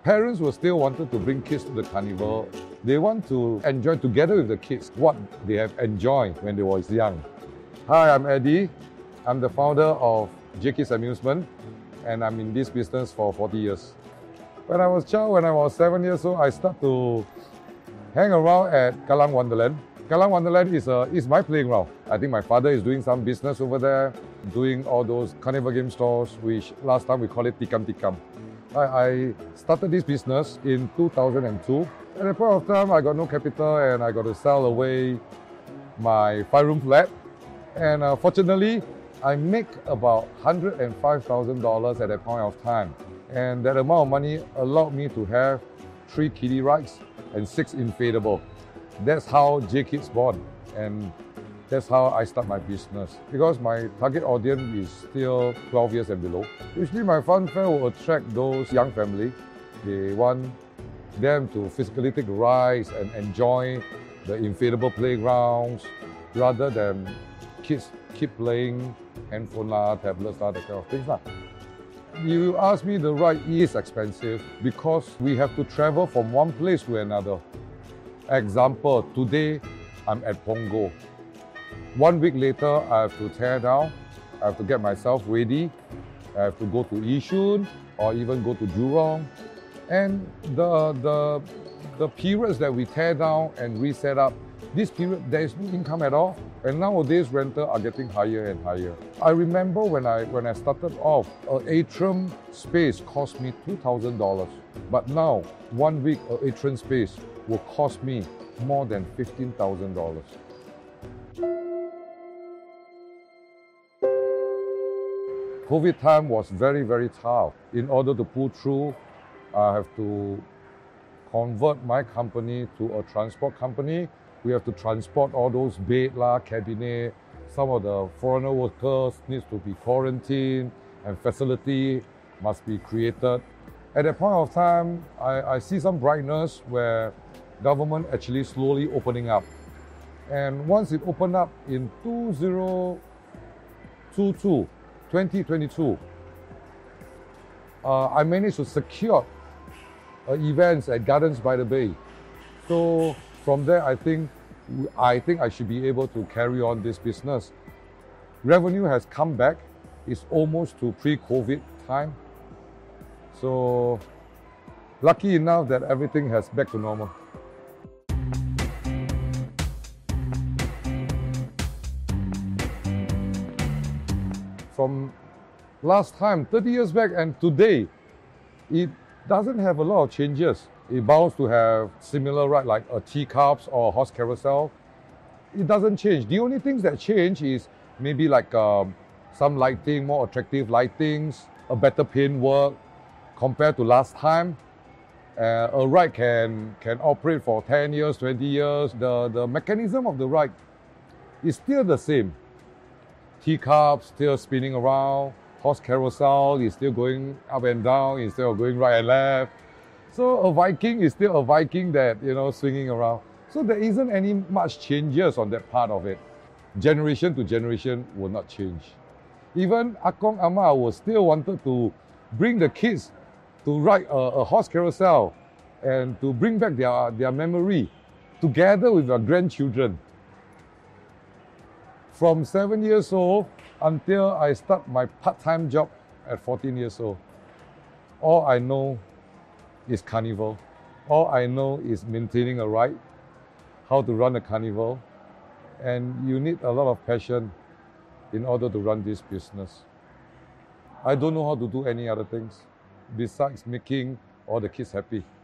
Parents will still wanted to bring kids to the carnival. They want to enjoy together with the kids what they have enjoyed when they was young. Hi, I'm Eddie. I'm the founder of J-Kids Amusement, and I'm in this business for 40 years. When I was a child, when I was 7 years old, I started to hang around at Kallang Wonderland. Kallang Wonderland is my playground. I think my father is doing some business over there, doing all those carnival game stores, which last time we call it Tikam Tikam. I started this business in 2002. At that point of time, I got no capital and I got to sell away my 5-room flat. And fortunately, I make about $105,000 at that point of time. And that amount of money allowed me to have 3 kiddie rides and 6 inflatable. That's how J-Kids born, and that's how I start my business. Because my target audience is still 12 years and below. Usually my fun fair will attract those young families. They want them to physically take the rides and enjoy the inflatable playgrounds rather than kids keep playing handphone, tablets, that kind of things. You ask me, the ride is expensive because we have to travel from one place to another. Example, today I'm at Punggol. 1 week later, I have to tear down. I have to get myself ready. I have to go to Yishun or even go to Jurong. And the periods that we tear down and reset up, this period there is no income at all. And nowadays rental are getting higher and higher. I remember when I started off, an atrium space cost me $2,000. But now, 1 week an atrium space will cost me more than $15,000. COVID time was very, very tough. In order to pull through, I have to convert my company to a transport company. We have to transport all those bed, cabinet. Some of the foreigner workers needs to be quarantined and facility must be created. At that point of time, I see some brightness where government actually slowly opening up. And once it opened up in 2022, I managed to secure events at Gardens by the Bay. So from there, I think I should be able to carry on this business. Revenue has come back. It's almost to pre-COVID time. So lucky enough that everything has back to normal. From last time, 30 years back and today, it doesn't have a lot of changes. It bound to have similar ride like a teacups or a horse carousel. It doesn't change. The only things that change is maybe like some lighting, more attractive lightings, a better paint work compared to last time. A ride can operate for 10 years, 20 years. The mechanism of the ride is still the same. Teacups still spinning around. Horse carousel is still going up and down instead of going right and left. So a Viking is still a Viking that, swinging around. So there isn't any much changes on that part of it. Generation to generation will not change. Even Akong Ama will still wanted to bring the kids to ride a horse carousel and to bring back their memory together with their grandchildren. From 7 years old until I start my part-time job at 14 years old, all I know is carnival. All I know is maintaining a ride, how to run a carnival, and you need a lot of passion in order to run this business. I don't know how to do any other things besides making all the kids happy.